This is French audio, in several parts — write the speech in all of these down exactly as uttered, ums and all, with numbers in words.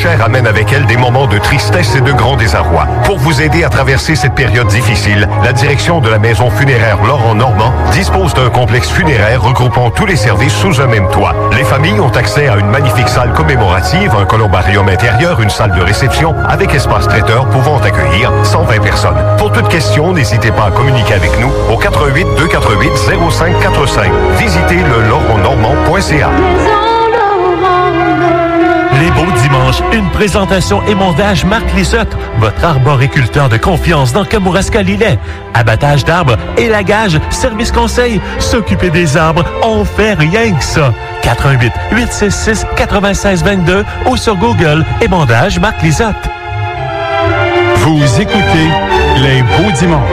chère amène avec elle des moments de tristesse et de grand désarroi. Pour vous aider à traverser cette période difficile, la direction de la maison funéraire Laurent Normand dispose d'un complexe funéraire regroupant tous les services sous un même toit. Les familles ont accès à une magnifique salle commémorative, un columbarium intérieur, une salle de réception avec espace traiteur pouvant accueillir cent vingt personnes. Pour toute question, n'hésitez pas à communiquer avec nous au quatre un huit, deux quatre huit, zéro cinq quatre cinq. Visitez le laurent normand point c a. Les beaux dimanches, une présentation émondage Marc Lissotte, votre arboriculteur de confiance dans Kamouraska-Lillet. Abattage d'arbres, élagage, service conseil, s'occuper des arbres, on fait rien que ça. quatre un huit, huit six six, neuf six deux deux ou sur Google, émondage Marc Lissotte. Vous écoutez Les Beaux Dimanches.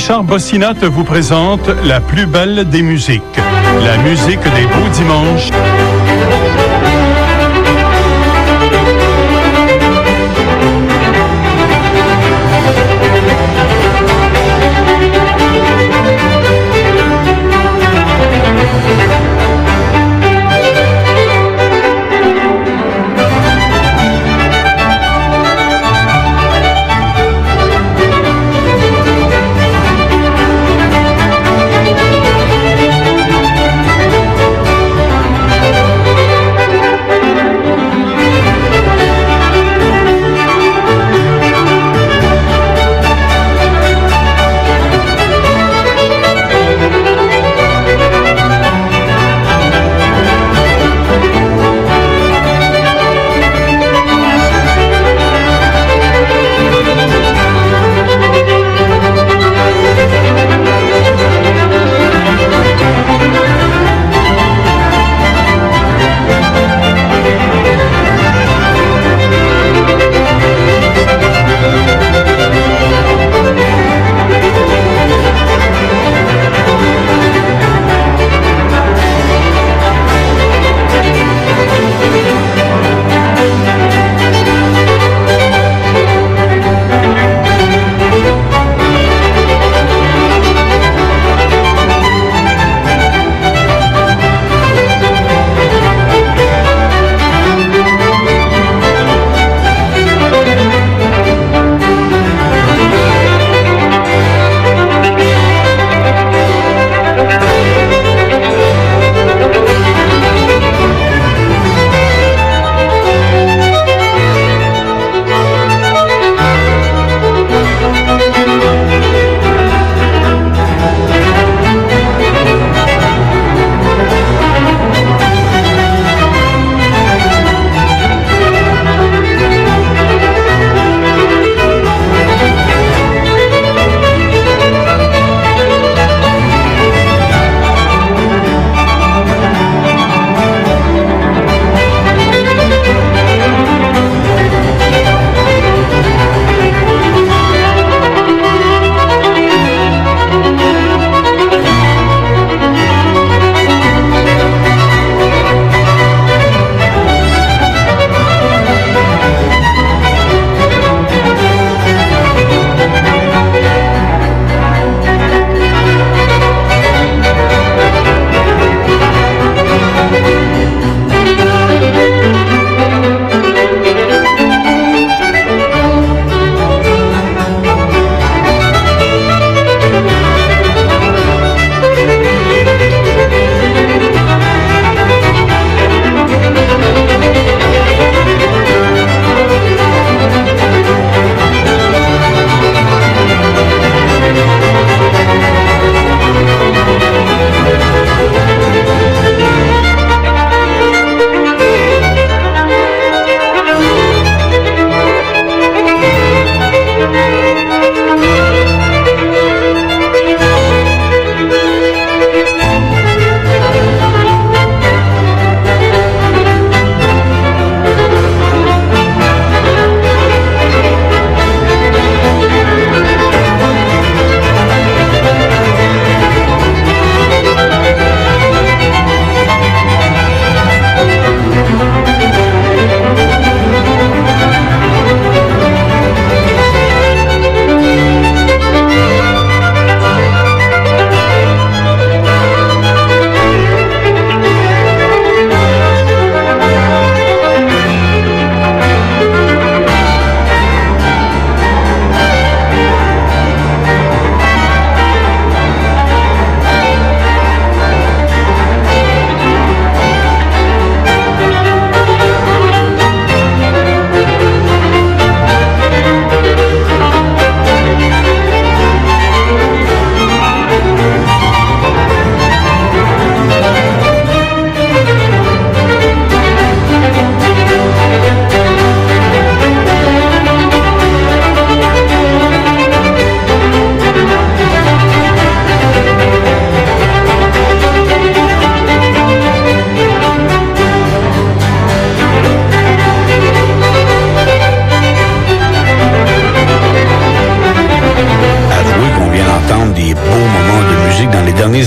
Richard Bossinotte vous présente la plus belle des musiques, la musique des beaux dimanches.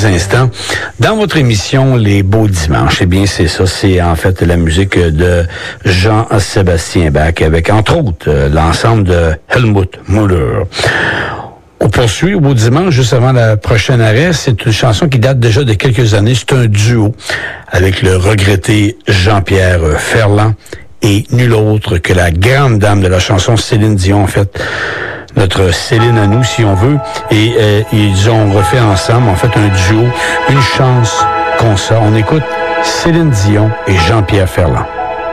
quelques instants dans votre émission Les Beaux Dimanches. Eh bien, c'est ça, c'est en fait la musique de Jean-Sébastien Bach avec, entre autres, l'ensemble de Helmut Müller. On poursuit au Beau Dimanche, juste avant la prochaine arrêt. C'est une chanson qui date déjà de quelques années. C'est un duo avec le regretté Jean-Pierre Ferland et nul autre que la grande dame de la chanson, Céline Dion, en fait. Notre Céline à nous, si on veut. Et euh, ils ont refait ensemble, en fait, un duo, Une chance qu'on sort. On écoute Céline Dion et Jean-Pierre Ferland.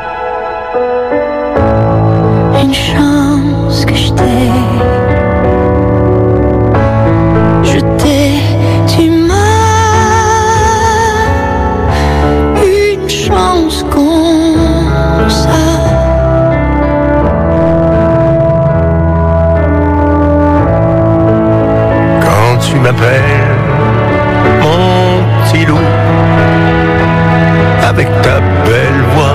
Une chance que je t'ai, je t'ai, tu m'as, une chance qu'on sort. Tu m'appelles mon petit loup avec ta belle voix.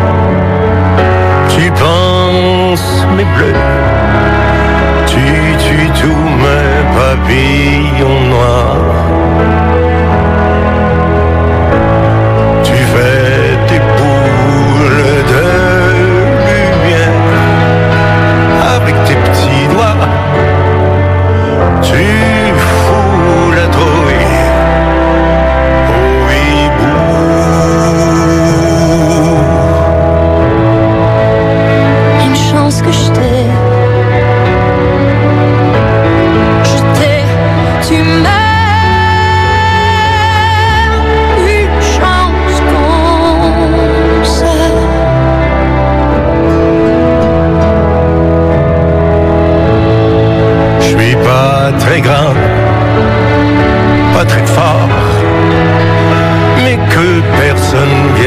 Tu penses mes bleus, tu tues tous mes papillons noirs. Tu fais tes boules de lumière avec tes petits doigts. Tu fous la trouille au hibou. Une chance que je t'ai, je t'ai, tu m'aimes. Une chance qu'on sort. Je suis pas très grand, pas très fort, mais que personne